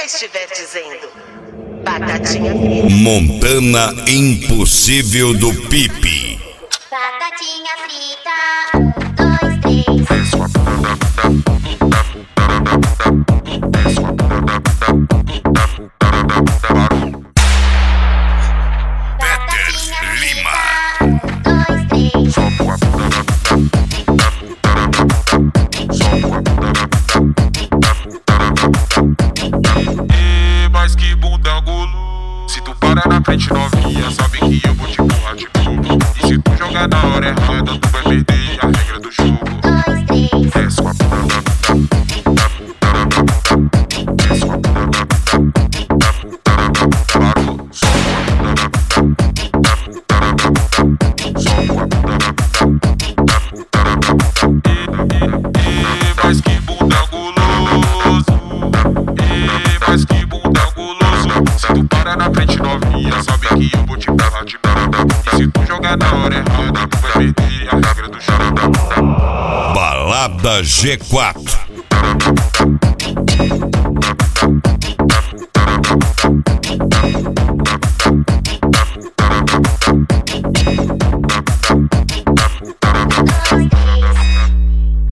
você estiver dizendo. Batatinha frita. Montana Impossível do Pipe. Batatinha frita, 1, 2, 3. Peter Lima. 2, 3. Mas que bunda gulo. Se tu parar na frente novinha, sabe que eu vou te empurrar de novo. E se tu jogar na hora errada, tu vai perder a regra do jogo. 2, 3. Desce com a bunda. Desce com a bunda. Parou. Só com a bunda. Mas que bunda guloso. Mas que bunda guloso. Se tu parar na frente novinha, sabe que eu vou te empurrar de novo. E se tu jogar na hora errada, tu vai perder a regra do jogo. Balada G4.